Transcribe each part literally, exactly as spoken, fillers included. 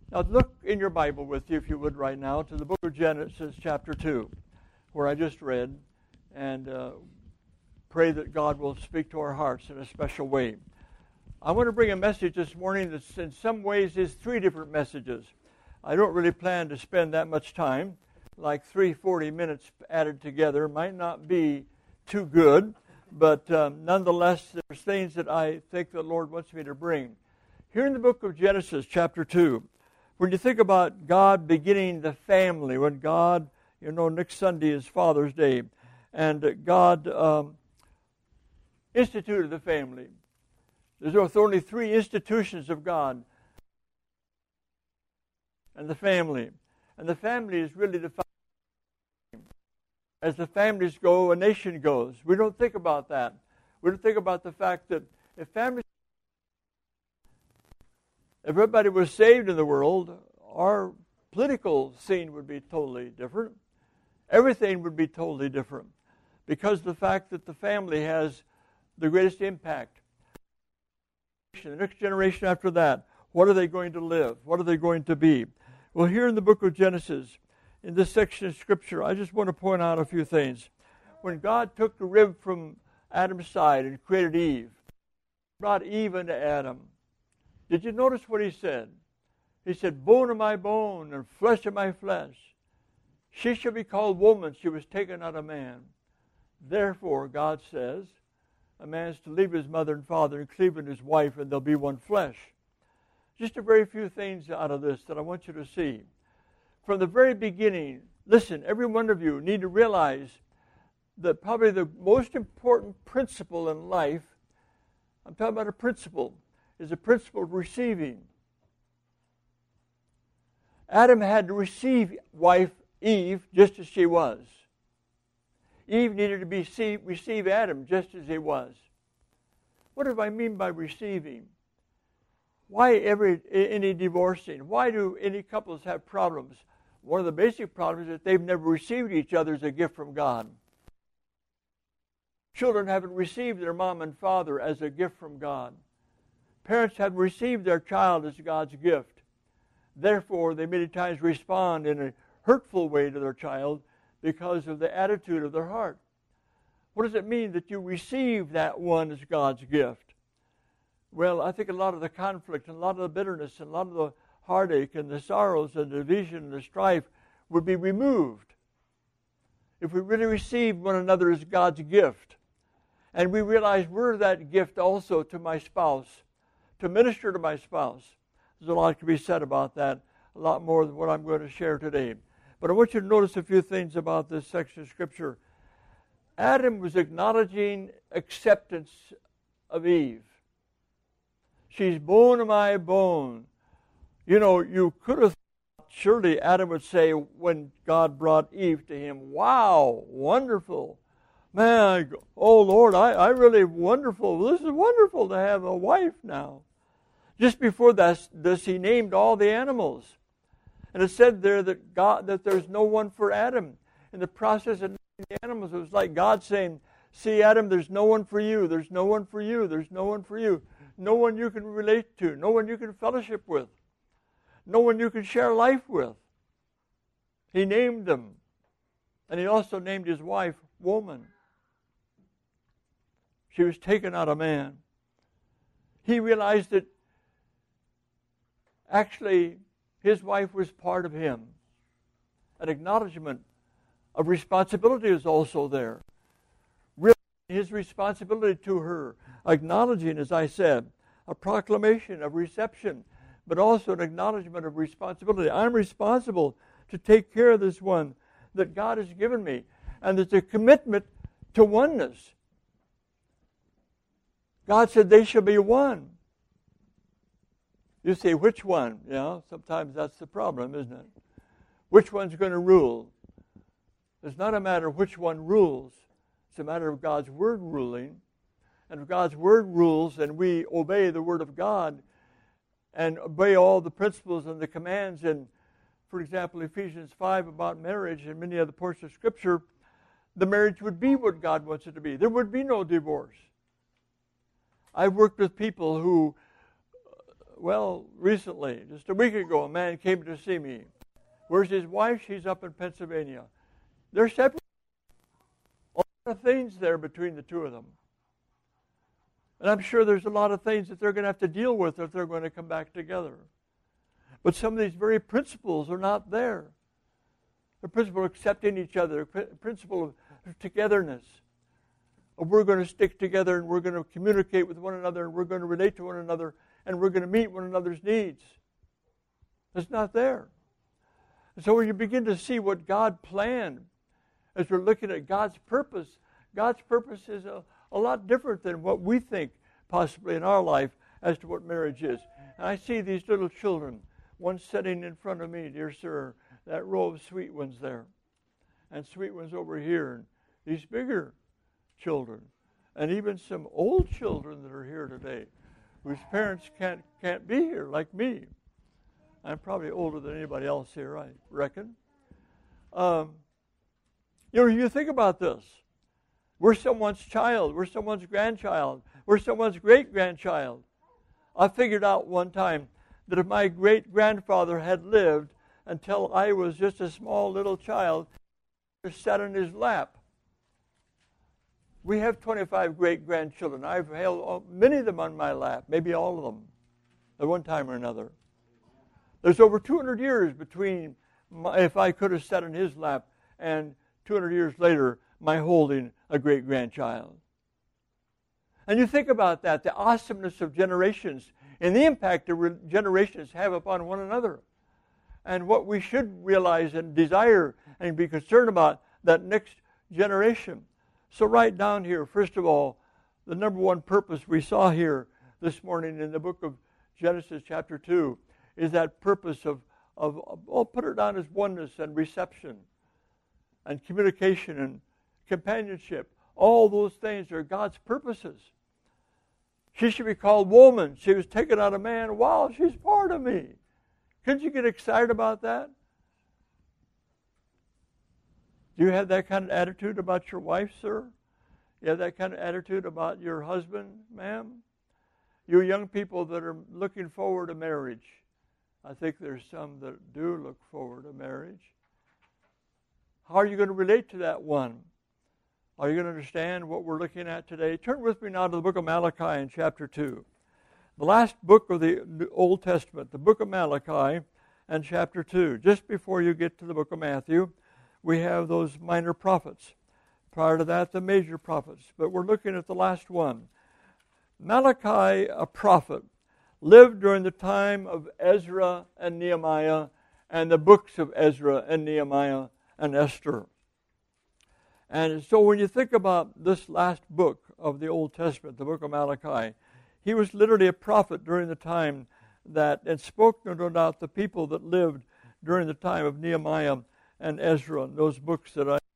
Now look in your Bible with you, if you would, right now, to the book of Genesis chapter two, where I just read, and uh, pray that God will speak to our hearts in a special way. I want to bring a message this morning that in some ways is three different messages. I don't really plan to spend that much time, like three forty minutes added together. Might not be too good, but um, nonetheless, there's things that I think the Lord wants me to bring. Here in the book of Genesis chapter two, when you think about God beginning the family, when God, you know, next Sunday is Father's Day, and God um, instituted the family. There's only three institutions of God and the family. And the family is really the foundation. As the families go, a nation goes. We don't think about that. We don't think about the fact that if families If everybody was saved in the world, our political scene would be totally different. Everything would be totally different because of the fact that the family has the greatest impact. The next generation after that, what are they going to live? What are they going to be? Well, here in the book of Genesis, in this section of Scripture, I just want to point out a few things. When God took the rib from Adam's side and created Eve, brought Eve into Adam, did you notice what he said? He said, bone of my bone and flesh of my flesh. She shall be called woman. She was taken out of man. Therefore, God says, a man is to leave his mother and father and cleave unto his wife, and they'll be one flesh. Just a very few things out of this that I want you to see. From the very beginning, listen, every one of you need to realize that probably the most important principle in life, I'm talking about a principle, is the principle of receiving. Adam had to receive wife Eve just as she was. Eve needed to be see, receive Adam just as he was. What do I mean by receiving? Why every any divorcing? Why do any couples have problems? One of the basic problems is that they've never received each other as a gift from God. Children haven't received their mom and father as a gift from God. Parents have received their child as God's gift. Therefore, they many times respond in a hurtful way to their child because of the attitude of their heart. What does it mean that you receive that one as God's gift? Well, I think a lot of the conflict and a lot of the bitterness and a lot of the heartache and the sorrows and the division and the strife would be removed if we really received one another as God's gift. And we realize we're that gift also to my spouse, to minister to my spouse. There's a lot to be said about that, a lot more than what I'm going to share today. But I want you to notice a few things about this section of Scripture. Adam was acknowledging acceptance of Eve. She's bone of my bone. You know, you could have thought, surely Adam would say when God brought Eve to him, wow, wonderful. Man, oh Lord, I, I really wonderful. This is wonderful to have a wife now. Just before this, this, he named all the animals. And it said there that God that there's no one for Adam. In the process of naming the animals, it was like God saying, see, Adam, there's no one for you. There's no one for you. There's no one for you. No one you can relate to. No one you can fellowship with. No one you can share life with. He named them. And he also named his wife woman. She was taken out of man. He realized that actually his wife was part of him. An acknowledgement of responsibility is also there. Really, his responsibility to her, acknowledging, as I said, a proclamation of reception, but also an acknowledgement of responsibility. I'm responsible to take care of this one that God has given me. And there's a commitment to oneness. God said they shall be one. You say, which one? You know, sometimes that's the problem, isn't it? Which one's going to rule? It's not a matter of which one rules. It's a matter of God's Word ruling. And if God's Word rules and we obey the Word of God and obey all the principles and the commands in, for example, Ephesians five about marriage and many other portions of Scripture, the marriage would be what God wants it to be. There would be no divorce. I've worked with people who well, recently, just a week ago, a man came to see me. Where's his wife? She's up in Pennsylvania. They're separate. A lot of things there between the two of them. And I'm sure there's a lot of things that they're going to have to deal with if they're going to come back together. But some of these very principles are not there. The principle of accepting each other, the principle of togetherness. Of we're going to stick together and we're going to communicate with one another and we're going to relate to one another and we're going to meet one another's needs. It's not there. And so when you begin to see what God planned, as we're looking at God's purpose, God's purpose is a, a lot different than what we think possibly in our life as to what marriage is. And I see these little children, one sitting in front of me, dear sir, that row of sweet ones there, and sweet ones over here, and these bigger children, and even some old children that are here today, whose parents can't can't be here, like me. I'm probably older than anybody else here, I reckon. Um, you know, you think about this. We're someone's child. We're someone's grandchild. We're someone's great-grandchild. I figured out one time that if my great-grandfather had lived until I was just a small little child, I sat in his lap. We have twenty-five great-grandchildren. I've held many of them on my lap, maybe all of them, at one time or another. There's over two hundred years between my, if I could have sat in his lap, and two hundred years later, my holding a great-grandchild. And you think about that, the awesomeness of generations and the impact that generations have upon one another. And what we should realize and desire and be concerned about that next generation. So write down here, first of all, the number one purpose we saw here this morning in the book of Genesis chapter two is that purpose of, of, of I'll put it down as oneness and reception and communication and companionship. All those things are God's purposes. She should be called woman. She was taken out of man. Wow, she's part of me. Couldn't you get excited about that? Do you have that kind of attitude about your wife, sir? You have that kind of attitude about your husband, ma'am? You young people that are looking forward to marriage. I think there's some that do look forward to marriage. How are you going to relate to that one? Are you going to understand what we're looking at today? Turn with me now to the book of Malachi in chapter two. The last book of the Old Testament, the book of Malachi and chapter two. Just before you get to the book of Matthew, we have those minor prophets. Prior to that, the major prophets. But we're looking at the last one. Malachi, a prophet, lived during the time of Ezra and Nehemiah and the books of Ezra and Nehemiah and Esther. And so when you think about this last book of the Old Testament, the book of Malachi, he was literally a prophet during the time that, and spoke no doubt the people that lived during the time of Nehemiah and Ezra, and those books that I,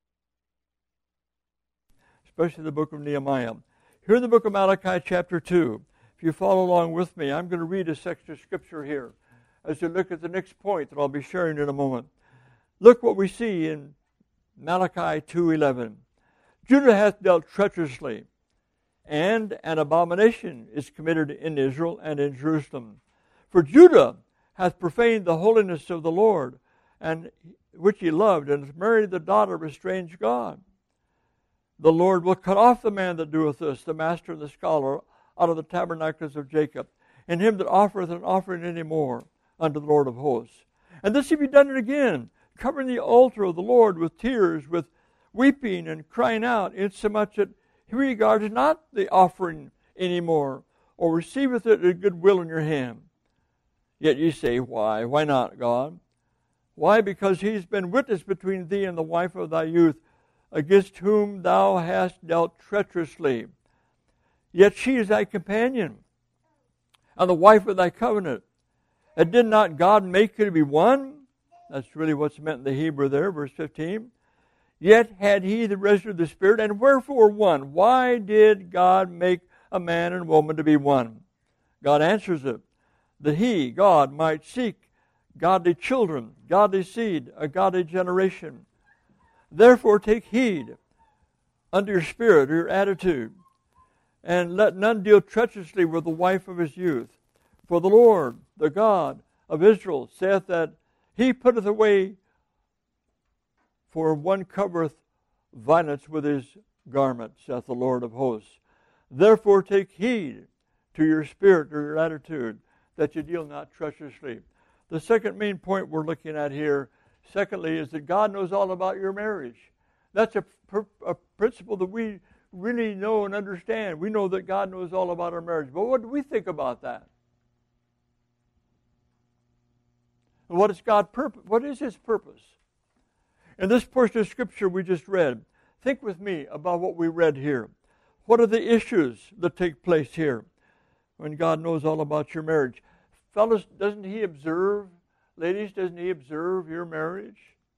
especially the book of Nehemiah. Here in the book of Malachi chapter two, if you follow along with me, I'm going to read a section of Scripture here as you look at the next point that I'll be sharing in a moment. Look what we see in Malachi two eleven. Judah hath dealt treacherously, and an abomination is committed in Israel and in Jerusalem. For Judah hath profaned the holiness of the Lord, and which he loved, and hath married the daughter of a strange god. The Lord will cut off the man that doeth this, the master and the scholar, out of the tabernacles of Jacob, and him that offereth an offering any more unto the Lord of hosts. And this he be done again, covering the altar of the Lord with tears, with weeping and crying out, insomuch that he regardeth not the offering any more, or receiveth it in good will in your hand. Yet ye say, why? Why not, God? Why? Because he's been witness between thee and the wife of thy youth, against whom thou hast dealt treacherously. Yet she is thy companion, and the wife of thy covenant. And did not God make you to be one? That's really what's meant in the Hebrew there, verse fifteen. Yet had he the residue of the Spirit, and wherefore one? Why did God make a man and woman to be one? God answers it, that he, God, might seek godly children, godly seed, a godly generation. Therefore take heed unto your spirit, or your attitude, and let none deal treacherously with the wife of his youth. For the Lord, the God of Israel, saith that he putteth away, for one covereth violence with his garment, saith the Lord of hosts. Therefore take heed to your spirit or your attitude, that you deal not treacherously. The second main point we're looking at here, secondly, is that God knows all about your marriage. That's a, a principle that we really know and understand. We know that God knows all about our marriage. But what do we think about that? And what is God's purpose? What is His purpose? In this portion of Scripture we just read, think with me about what we read here. What are the issues that take place here when God knows all about your marriage? Fellas, doesn't He observe? Ladies, doesn't He observe your marriage?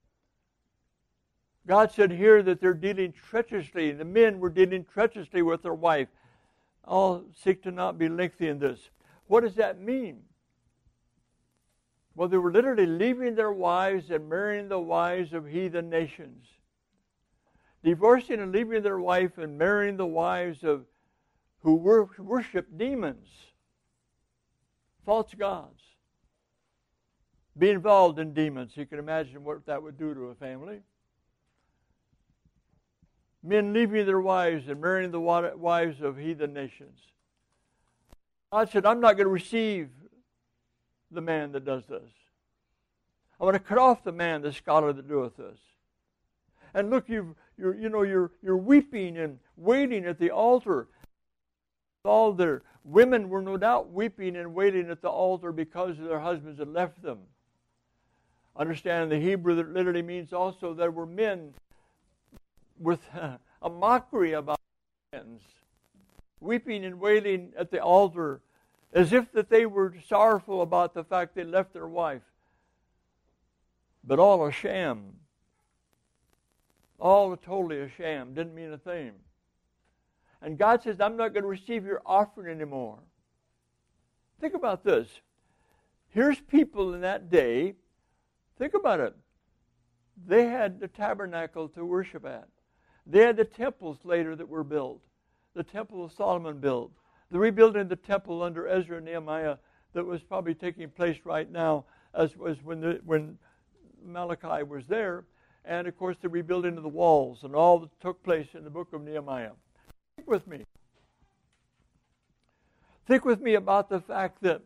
God said here that they're dealing treacherously. The men were dealing treacherously with their wife. I'll seek to not be lengthy in this. What does that mean? Well, they were literally leaving their wives and marrying the wives of heathen nations. Divorcing and leaving their wife and marrying the wives of who worship demons, false gods. Be involved in demons. You can imagine what that would do to a family. Men leaving their wives and marrying the wives of heathen nations. God said, I'm not going to receive the man that does this. I want to cut off the man, the scholar that doeth this. And look, you've, you're, you know, you're, you're weeping and waiting at the altar. All their women were no doubt weeping and waiting at the altar because their husbands had left them. Understand the Hebrew that literally means also there were men with a mockery about sins, weeping and wailing at the altar as if that they were sorrowful about the fact they left their wife. But all a sham. All totally a sham. Didn't mean a thing. And God says, I'm not going to receive your offering anymore. Think about this. Here's people in that day. Think about it. They had the tabernacle to worship at. They had the temples later that were built. The temple of Solomon built. The rebuilding of the temple under Ezra and Nehemiah that was probably taking place right now as was when the, when Malachi was there. And, of course, the rebuilding of the walls and all that took place in the book of Nehemiah. Think with me. Think with me about the fact that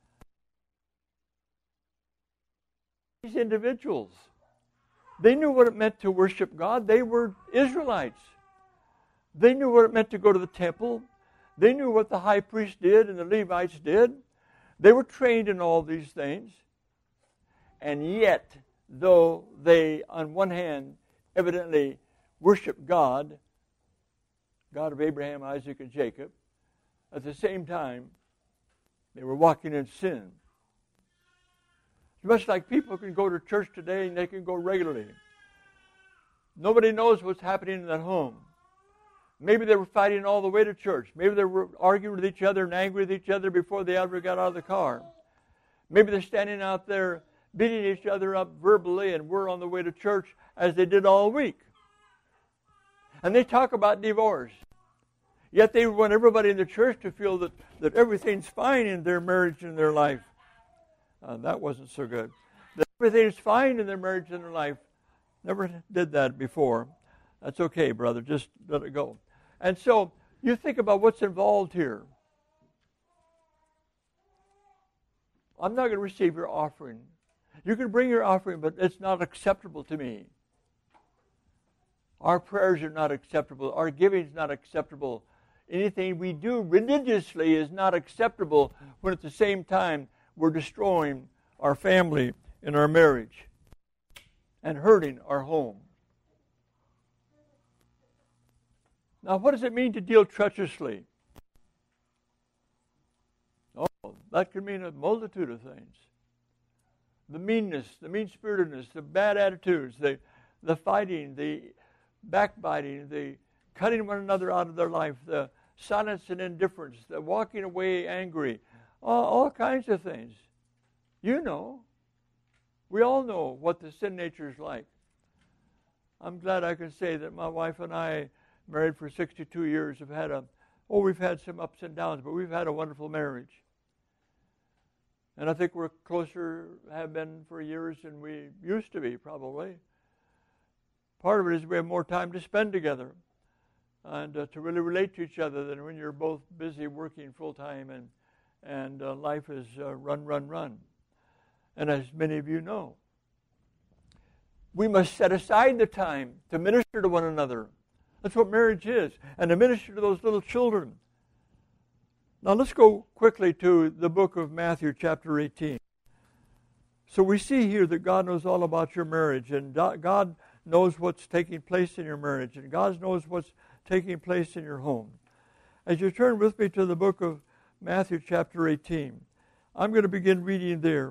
these individuals, they knew what it meant to worship God. They were Israelites. They knew what it meant to go to the temple. They knew what the high priest did and the Levites did. They were trained in all these things. And yet, though they, on one hand, evidently worship God, God of Abraham, Isaac, and Jacob, at the same time, they were walking in sin. It's much like people can go to church today and they can go regularly. Nobody knows what's happening in that home. Maybe they were fighting all the way to church. Maybe they were arguing with each other and angry with each other before they ever got out of the car. Maybe they're standing out there beating each other up verbally and we're on the way to church as they did all week. And they talk about divorce. Yet they want everybody in the church to feel that, that everything's fine in their marriage and their life. Uh, that wasn't so good. That everything's fine in their marriage and their life. Never did that before. That's okay, brother. Just let it go. And so you think about what's involved here. I'm not going to receive your offering. You can bring your offering, but it's not acceptable to me. Our prayers are not acceptable. Our giving is not acceptable. Anything we do religiously is not acceptable when at the same time we're destroying our family and our marriage and hurting our home. Now, what does it mean to deal treacherously? Oh, that could mean a multitude of things. The meanness, the mean-spiritedness, the bad attitudes, the, the fighting, the backbiting, the cutting one another out of their life, the silence and indifference, the walking away angry, all, all kinds of things. You know. We all know what the sin nature is like. I'm glad I can say that my wife and I, married for sixty-two years, have had a, oh, we've had some ups and downs, but we've had a wonderful marriage. And I think we're closer, have been for years than we used to be, probably. Part of it is we have more time to spend together and uh, to really relate to each other than when you're both busy working full-time and, and uh, life is uh, run, run, run. And as many of you know, we must set aside the time to minister to one another. That's what marriage is. And to minister to those little children. Now let's go quickly to the book of Matthew chapter eighteen. So we see here that God knows all about your marriage, and God knows what's taking place in your marriage, and God knows what's taking place in your home. As you turn with me to the book of Matthew chapter eighteen, I'm going to begin reading there.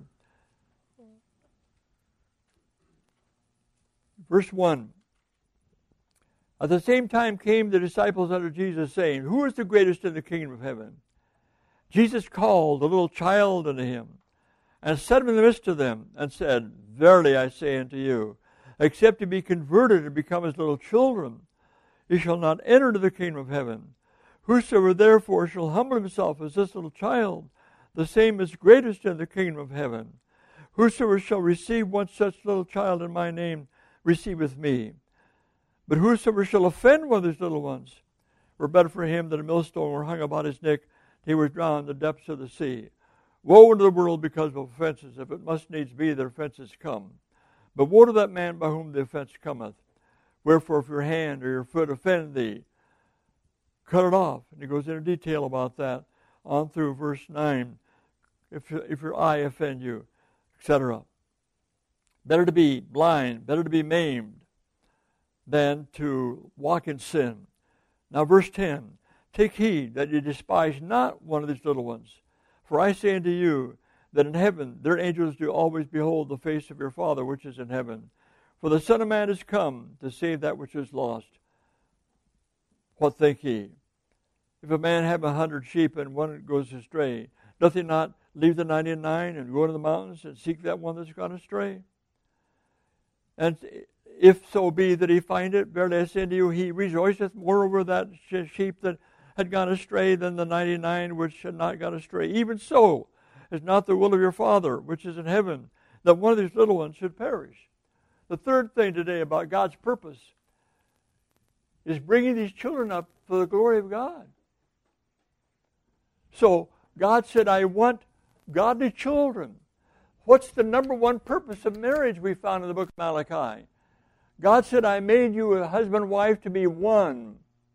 Verse one. At the same time came the disciples unto Jesus, saying, Who is the greatest in the kingdom of heaven? Jesus called a little child unto him, and set him in the midst of them, and said, Verily I say unto you, except ye be converted and become as little children, ye shall not enter into the kingdom of heaven. Whosoever therefore shall humble himself as this little child, the same is greatest in the kingdom of heaven. Whosoever shall receive one such little child in my name, receiveth me. But whosoever shall offend one of these little ones, were better for him that a millstone were hung about his neck, he was drowned in the depths of the sea. Woe unto the world because of offenses, if it must needs be that offenses come. But woe to that man by whom the offense cometh. Wherefore, if your hand or your foot offend thee, cut it off. And he goes into detail about that on through verse nine. If, if your eye offend you, et cetera. Better to be blind, better to be maimed, than to walk in sin. Now verse ten. Take heed that ye despise not one of these little ones. For I say unto you, that in heaven their angels do always behold the face of your Father which is in heaven. For the Son of Man is come to save that which is lost. What think ye? If a man have a hundred sheep and one goes astray, doth he not leave the ninety-nine and go into the mountains and seek that one that's gone astray? And if so be that he find it, verily I say unto you, he rejoiceth more over that sheep that had gone astray than the ninety-nine which had not gone astray. Even so is not the will of your Father which is in heaven, that one of these little ones should perish. The third thing today about God's purpose is bringing these children up for the glory of God. So God said, I want godly children. What's the number one purpose of marriage we found in the book of Malachi? God said, I made you a husband and wife to be one.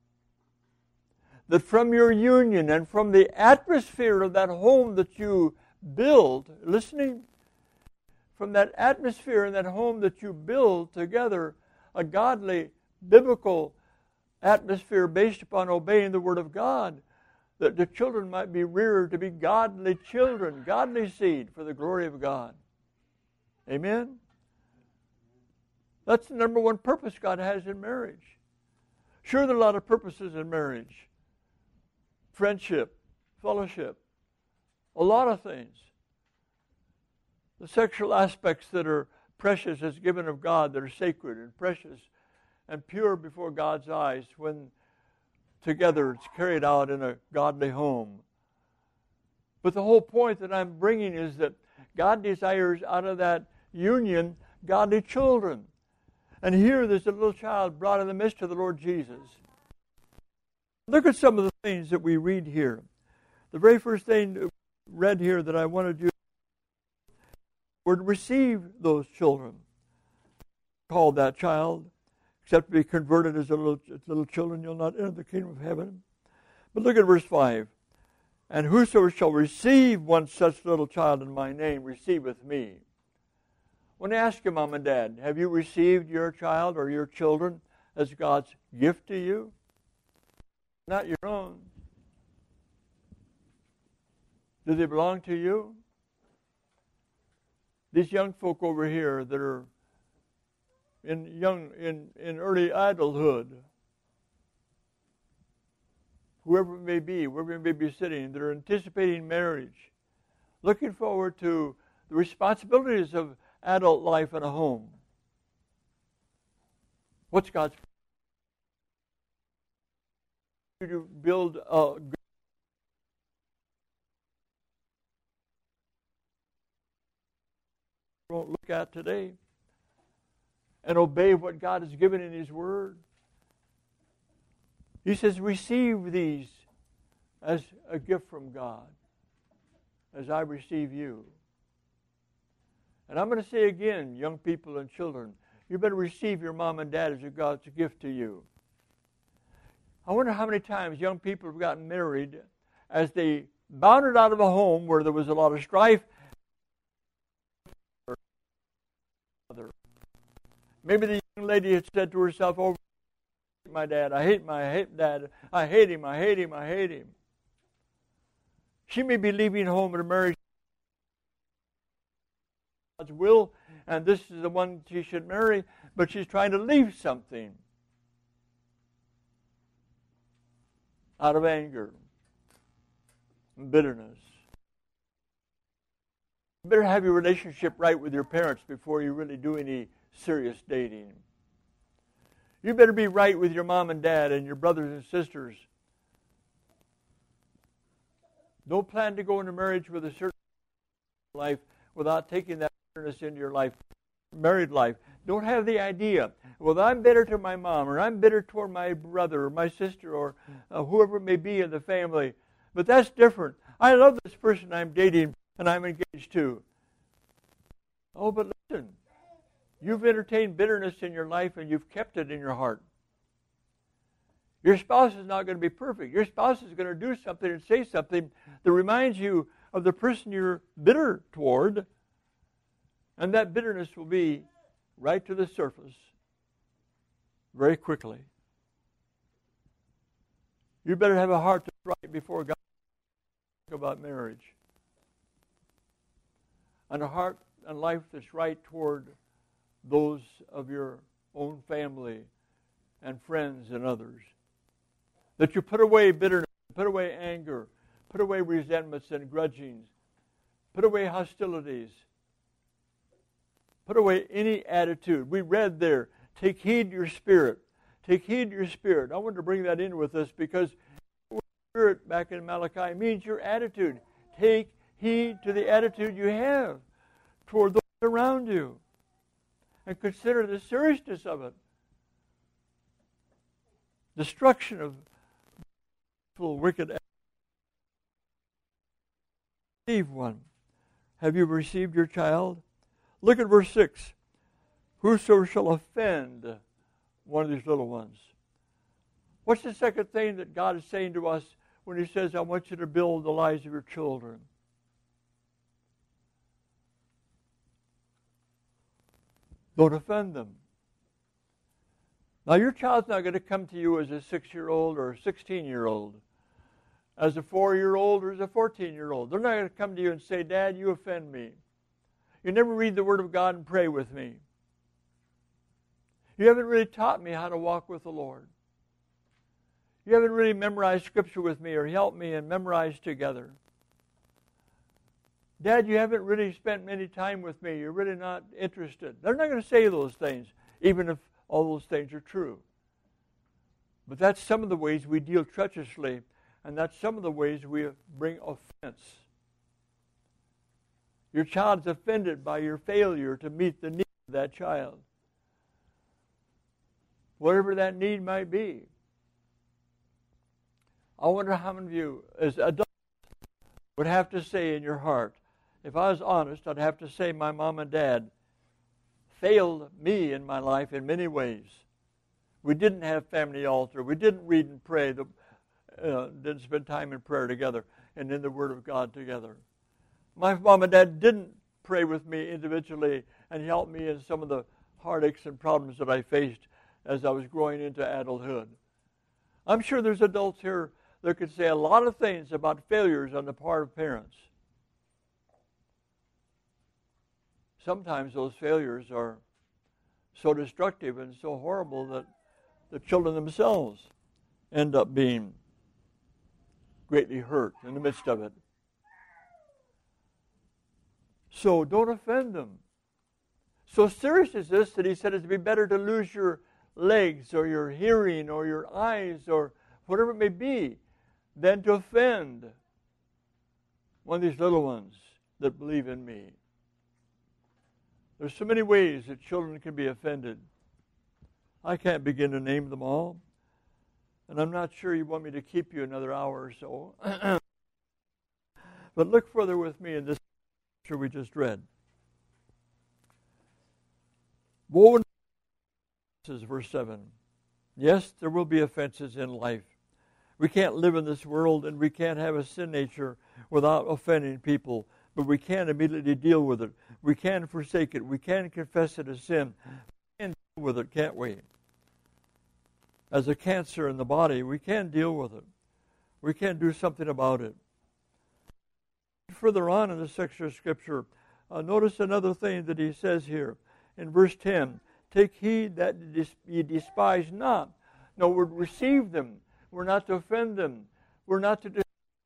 That from your union and from the atmosphere of that home that you build, listening, from that atmosphere and that home that you build together, a godly, biblical atmosphere based upon obeying the Word of God, that the children might be reared to be godly children, godly seed for the glory of God. Amen? That's the number one purpose God has in marriage. Sure, there are a lot of purposes in marriage. Friendship, fellowship, a lot of things. The sexual aspects that are precious as given of God, that are sacred and precious and pure before God's eyes when together it's carried out in a godly home. But the whole point that I'm bringing is that God desires out of that union godly children. And here there's a little child brought in the midst of the Lord Jesus. Look at some of the things that we read here. The very first thing read here that I wanted you were to receive those children. Called that child, except to be converted as a little, as little children, you'll not enter the kingdom of heaven. But look at verse five. And whosoever shall receive one such little child in my name receiveth me. When I ask you, Mom and Dad, have you received your child or your children as God's gift to you? Not your own. Do they belong to you? These young folk over here that are in young in, in early adulthood, whoever it may be, wherever it may be sitting, that are anticipating marriage, looking forward to the responsibilities of adult life in a home. What's God's to build a won't look at today and obey what God has given in His Word. He says, receive these as a gift from God, as I receive you. And I'm going to say again, young people and children, you better receive your mom and dad as a God's gift to you. I wonder how many times young people have gotten married as they bounded out of a home where there was a lot of strife. Maybe the young lady had said to herself, oh, I hate my dad, I hate my I hate dad, I hate him, I hate him, I hate him. She may be leaving home in a marriage God's will, and this is the one she should marry, but she's trying to leave something out of anger and bitterness. You better have your relationship right with your parents before you really do any serious dating. You better be right with your mom and dad and your brothers and sisters. Don't plan to go into marriage with a certain life without taking that bitterness into your life, married life. Don't have the idea, well, I'm bitter to my mom, or I'm bitter toward my brother, or my sister, or uh, whoever it may be in the family. But that's different. I love this person I'm dating and I'm engaged to. Oh, but listen, you've entertained bitterness in your life and you've kept it in your heart. Your spouse is not going to be perfect. Your spouse is going to do something and say something that reminds you of the person you're bitter toward, and that bitterness will be right to the surface very quickly. You better have a heart that's right before God about marriage, and a heart and life that's right toward those of your own family and friends and others. That you put away bitterness, put away anger, put away resentments and grudgings, put away hostilities, put away any attitude. We read there, take heed to your spirit. Take heed to your spirit. I wanted to bring that in with us because spirit back in Malachi means your attitude. Take heed to the attitude you have toward those around you. And consider the seriousness of it. Destruction of wicked. Receive one. Have you received your child? Look at verse six. Whoso shall offend one of these little ones. What's the second thing that God is saying to us when He says, I want you to build the lives of your children? Don't offend them. Now, your child's not going to come to you as a six-year-old or a sixteen-year-old, as a four-year-old or as a fourteen-year-old. They're not going to come to you and say, Dad, you offend me. You never read the Word of God and pray with me. You haven't really taught me how to walk with the Lord. You haven't really memorized Scripture with me or helped me and memorize together. Dad, you haven't really spent many time with me. You're really not interested. They're not going to say those things, even if all those things are true. But that's some of the ways we deal treacherously, and that's some of the ways we bring offense. Your child is offended by your failure to meet the need of that child. Whatever that need might be. I wonder how many of you, as adults, would have to say in your heart, if I was honest, I'd have to say my mom and dad failed me in my life in many ways. We didn't have family altar. We didn't read and pray. The, uh, didn't spend time in prayer together and in the Word of God together. My mom and dad didn't pray with me individually and help me in some of the heartaches and problems that I faced as I was growing into adulthood. I'm sure there's adults here that could say a lot of things about failures on the part of parents. Sometimes those failures are so destructive and so horrible that the children themselves end up being greatly hurt in the midst of it. So don't offend them. So serious is this that He said it'd be better to lose your legs or your hearing or your eyes or whatever it may be than to offend one of these little ones that believe in me. There's so many ways that children can be offended. I can't begin to name them all. And I'm not sure you want me to keep you another hour or so. But look further with me in this scripture we just read. Woe unto offenses, verse seven. Yes, there will be offenses in life. We can't live in this world and we can't have a sin nature without offending people. But we can immediately deal with it. We can forsake it. We can confess it as sin. We can deal with it, can't we? As a cancer in the body, we can deal with it. We can do something about it. Further on in this section of Scripture, uh, notice another thing that he says here in verse ten. Take heed that ye despise not. No, we're to receive them. We're not to offend them. We're not to... Dis-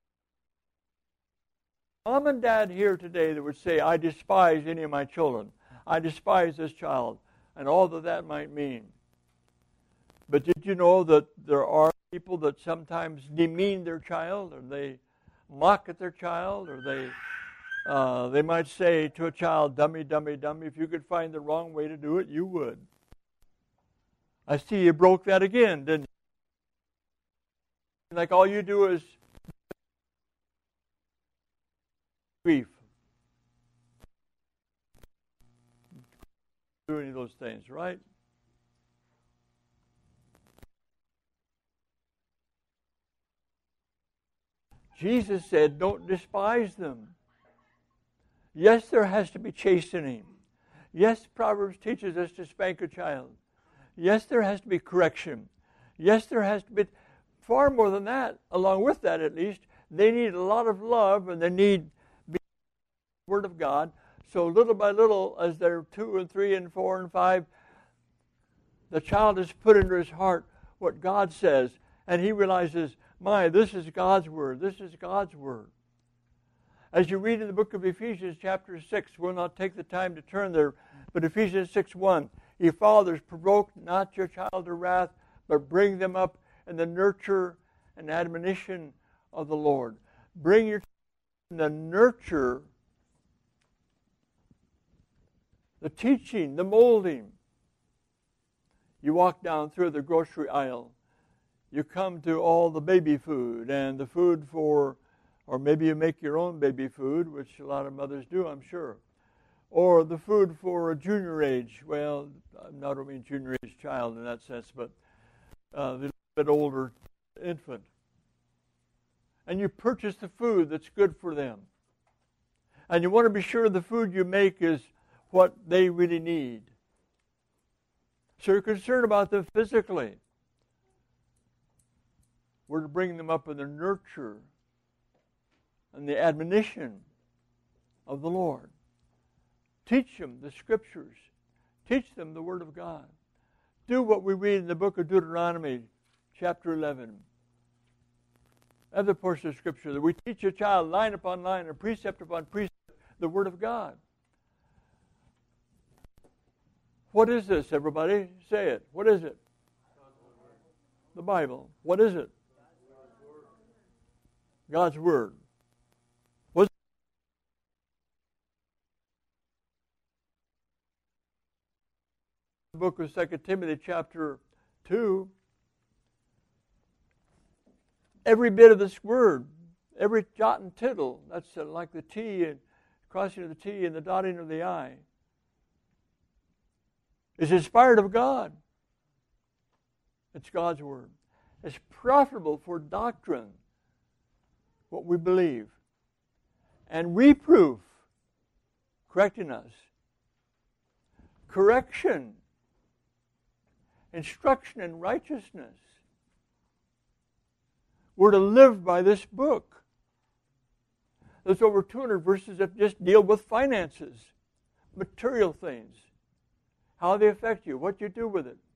Mom and Dad here today that would say, I despise any of my children. I despise this child. And all that that might mean. But did you know that there are people that sometimes demean their child, or they mock at their child, or they uh, they might say to a child, dummy, dummy, dummy. If you could find the wrong way to do it, you would. I see you broke that again, didn't you? Like all you do is grief. Do any of those things, right? Jesus said, don't despise them. Yes, there has to be chastening. Yes, Proverbs teaches us to spank a child. Yes, there has to be correction. Yes, there has to be, far more than that, along with that at least, they need a lot of love and they need the Word of God. So little by little, as they're two and three and four and five, the child has put into his heart what God says, and he realizes, my, this is God's Word. This is God's Word. As you read in the book of Ephesians chapter six, we'll not take the time to turn there, but Ephesians six one, ye fathers, provoke not your child to wrath, but bring them up in the nurture and admonition of the Lord. Bring your child in the nurture, the teaching, the molding. You walk down through the grocery aisle. You come to all the baby food and the food for, or maybe you make your own baby food, which a lot of mothers do, I'm sure. Or the food for a junior age. Well, not only junior age child in that sense, but uh, the bit older infant. And you purchase the food that's good for them. And you want to be sure the food you make is what they really need. So you're concerned about them physically. We're to bring them up in the nurture and the admonition of the Lord. Teach them the Scriptures. Teach them the Word of God. Do what we read in the book of Deuteronomy, chapter eleven. Other portion of Scripture that we teach a child line upon line and precept upon precept the Word of God. What is this, everybody? Say it. What is it? The Bible. What is it? God's Word. What's the book of Second Timothy chapter two? Every bit of this Word, every jot and tittle, that's uh, like the T and crossing of the T and the dotting of the I, is inspired of God. It's God's Word. It's profitable for doctrine, what we believe, and reproof, correcting us, correction, instruction in righteousness. We're to live by this book. There's over two hundred verses that just deal with finances, material things, how they affect you, what you do with it.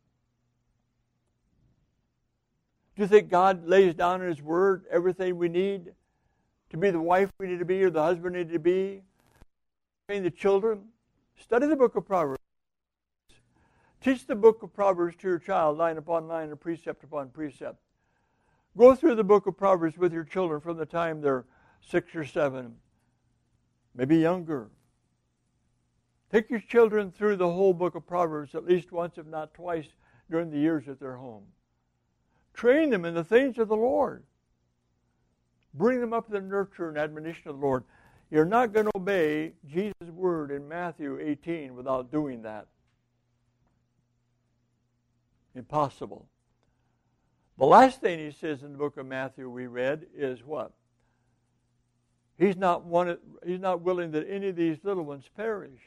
Do you think God lays down in His Word everything we need to be the wife we need to be or the husband we need to be? Train the children. Study the book of Proverbs. Teach the book of Proverbs to your child, line upon line and precept upon precept. Go through the book of Proverbs with your children from the time they're six or seven, maybe younger. Take your children through the whole book of Proverbs at least once, if not twice, during the years that they're home. Train them in the things of the Lord. Bring them up in the nurture and admonition of the Lord. You're not going to obey Jesus' word in Matthew eighteen without doing that. Impossible. The last thing he says in the book of Matthew we read is what? He's not wanted, he's not willing that any of these little ones perish.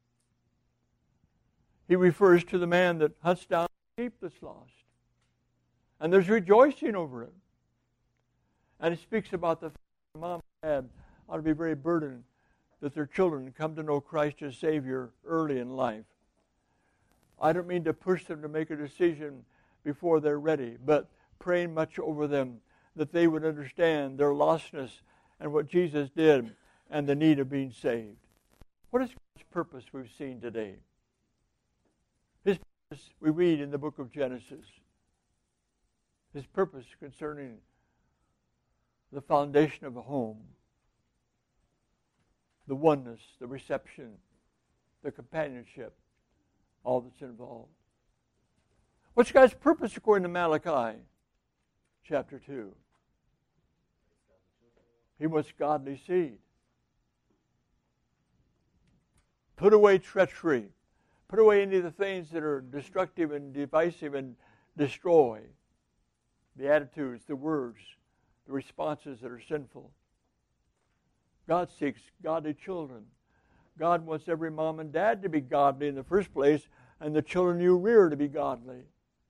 He refers to the man that hunts down the sheep that's lost. And there's rejoicing over it. And he speaks about the mom and dad ought to be very burdened that their children come to know Christ as Savior early in life. I don't mean to push them to make a decision before they're ready, but praying much over them that they would understand their lostness and what Jesus did and the need of being saved. What is God's purpose we've seen today? His purpose we read in the book of Genesis. His purpose concerning the foundation of a home, the oneness, the reception, the companionship, all that's involved. What's God's purpose according to Malachi chapter two? He wants godly seed. Put away treachery. Put away any of the things that are destructive and divisive and destroy. The attitudes, the words, the responses that are sinful. God seeks godly children. God wants every mom and dad to be godly in the first place, and the children you rear to be godly.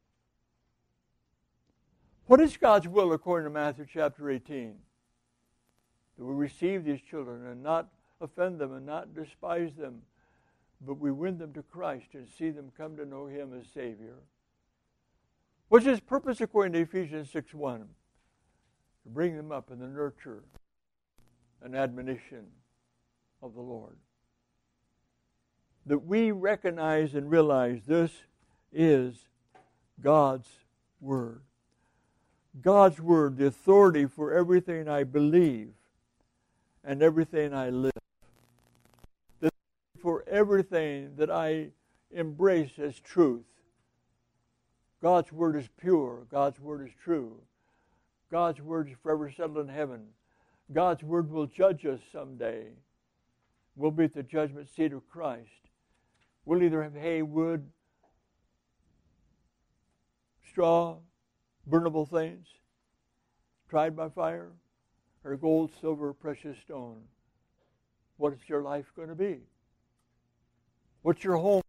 What is God's will according to Matthew chapter eighteen? That we receive these children and not offend them and not despise them, but we win them to Christ and see them come to know Him as Savior. What's His purpose according to Ephesians six one? To bring them up in the nurture and admonition of the Lord. That we recognize and realize this is God's Word. God's Word, the authority for everything I believe and everything I live. The for everything that I embrace as truth. God's Word is pure. God's Word is true. God's Word is forever settled in heaven. God's Word will judge us someday. We'll be at the judgment seat of Christ. We'll either have hay, wood, straw, burnable things, tried by fire, or gold, silver, precious stone. What is your life going to be? What's your home?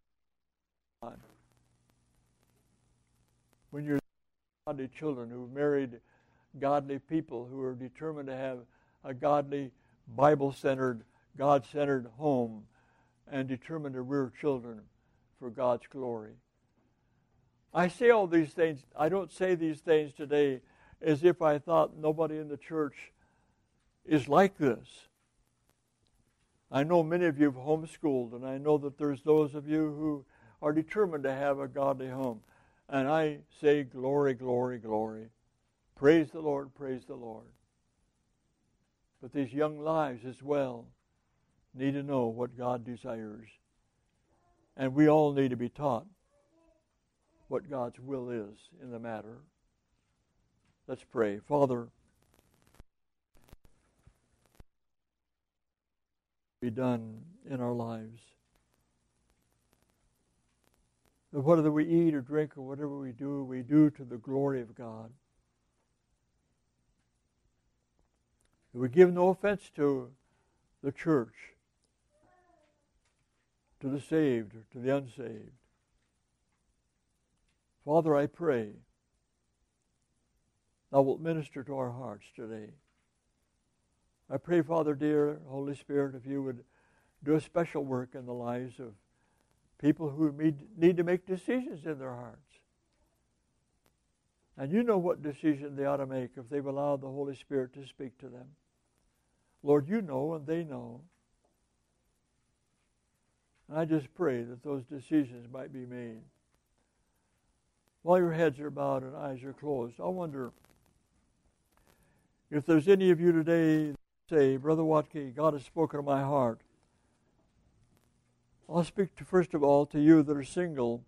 When you're godly children who've married godly people who are determined to have a godly, Bible-centered, God-centered home and determined to rear children for God's glory. I say all these things, I don't say these things today as if I thought nobody in the church is like this. I know many of you have homeschooled, and I know that there's those of you who are determined to have a godly home. And I say glory, glory, glory. Praise the Lord, praise the Lord. But these young lives as well need to know what God desires. And we all need to be taught what God's will is in the matter. Let's pray. Father, be done in our lives. That whether we eat or drink or whatever we do, we do to the glory of God. That we give no offense to the church, to the saved or to the unsaved. Father, I pray Thou wilt minister to our hearts today. I pray, Father dear, Holy Spirit, if You would do a special work in the lives of people who need to make decisions in their hearts. And You know what decision they ought to make if they've allowed the Holy Spirit to speak to them. Lord, You know and they know. And I just pray that those decisions might be made. While your heads are bowed and eyes are closed, I wonder if there's any of you today that say, Brother Watke, God has spoken to my heart. I'll speak to, first of all, to you that are single.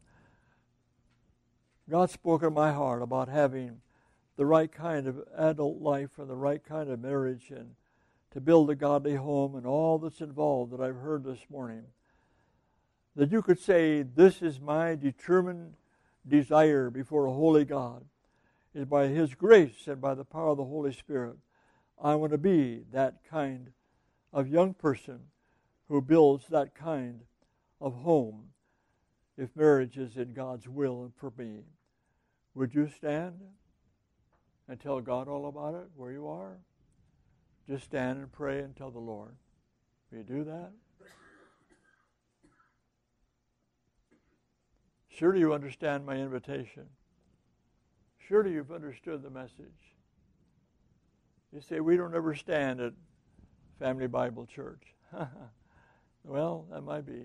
God spoke in my heart about having the right kind of adult life and the right kind of marriage and to build a godly home and all that's involved that I've heard this morning. That you could say, this is my determined desire before a holy God, is by His grace and by the power of the Holy Spirit. I want to be that kind of young person who builds that kind of home if marriage is in God's will and for me. Would you stand and tell God all about it where you are? Just stand and pray and tell the Lord. Will you do that? Surely you understand my invitation. Surely you've understood the message. You say, we don't ever stand at Family Bible Church. Well, that might be.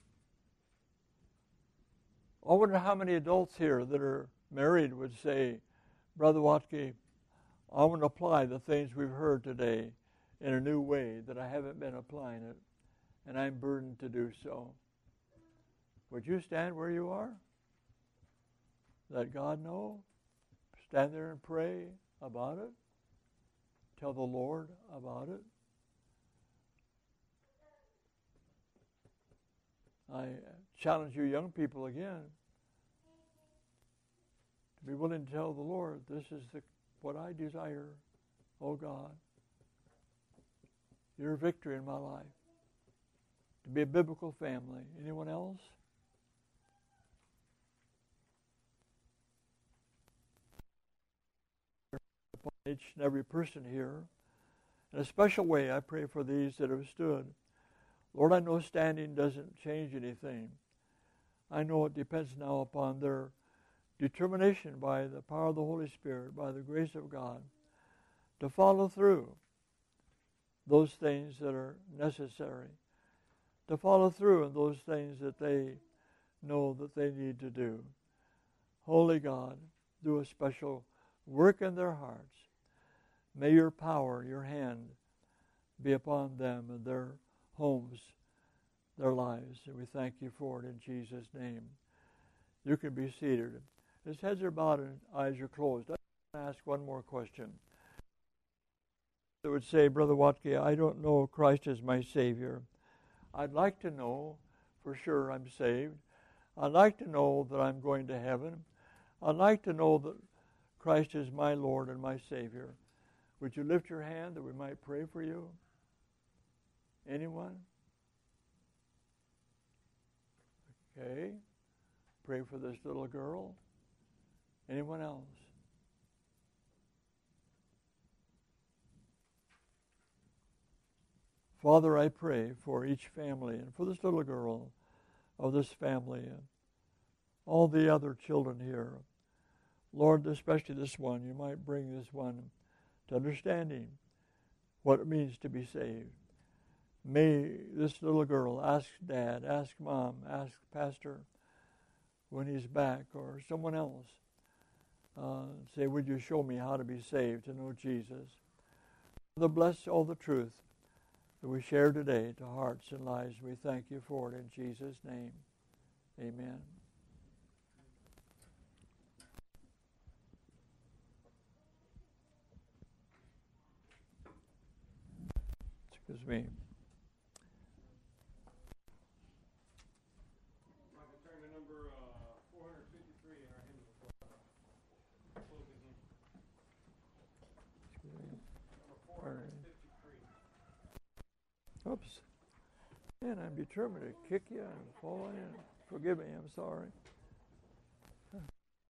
I wonder how many adults here that are married would say, Brother Watke, I want to apply the things we've heard today in a new way that I haven't been applying it, and I'm burdened to do so. Would you stand where you are? Let God know. Stand there and pray about it. Tell the Lord about it. I challenge you young people again to be willing to tell the Lord, this is the, what I desire, oh God. Your victory in my life. To be a biblical family. Anyone else? Upon each and every person here. In a special way, I pray for these that have stood. Lord, I know standing doesn't change anything. I know it depends now upon their determination by the power of the Holy Spirit, by the grace of God, to follow through those things that are necessary, to follow through in those things that they know that they need to do. Holy God, do a special work in their hearts. May your power, your hand, be upon them and their homes, their lives. And we thank you for it in Jesus' name. You can be seated. His heads are bowed and eyes are closed. I want to ask one more question. That would say, Brother Watke, I don't know Christ as my Savior. I'd like to know for sure I'm saved. I'd like to know that I'm going to heaven. I'd like to know that Christ is my Lord and my Savior. Would you lift your hand that we might pray for you? Anyone? Okay. Pray for this little girl. Anyone else? Father, I pray for each family and for this little girl of this family and all the other children here. Lord, especially this one, you might bring this one to understanding what it means to be saved. May this little girl ask Dad, ask Mom, ask Pastor when he's back, or someone else. Uh, say, would you show me how to be saved, to know Jesus? Father, bless all the truth that we share today to hearts and lives. We thank you for it in Jesus' name. Amen. Excuse me. Turn to number uh, four fifty-three in our hymn book. Closing hymn. Number four fifty-three. Oops. Man, I'm determined to kick you and fall in. Forgive me, I'm sorry.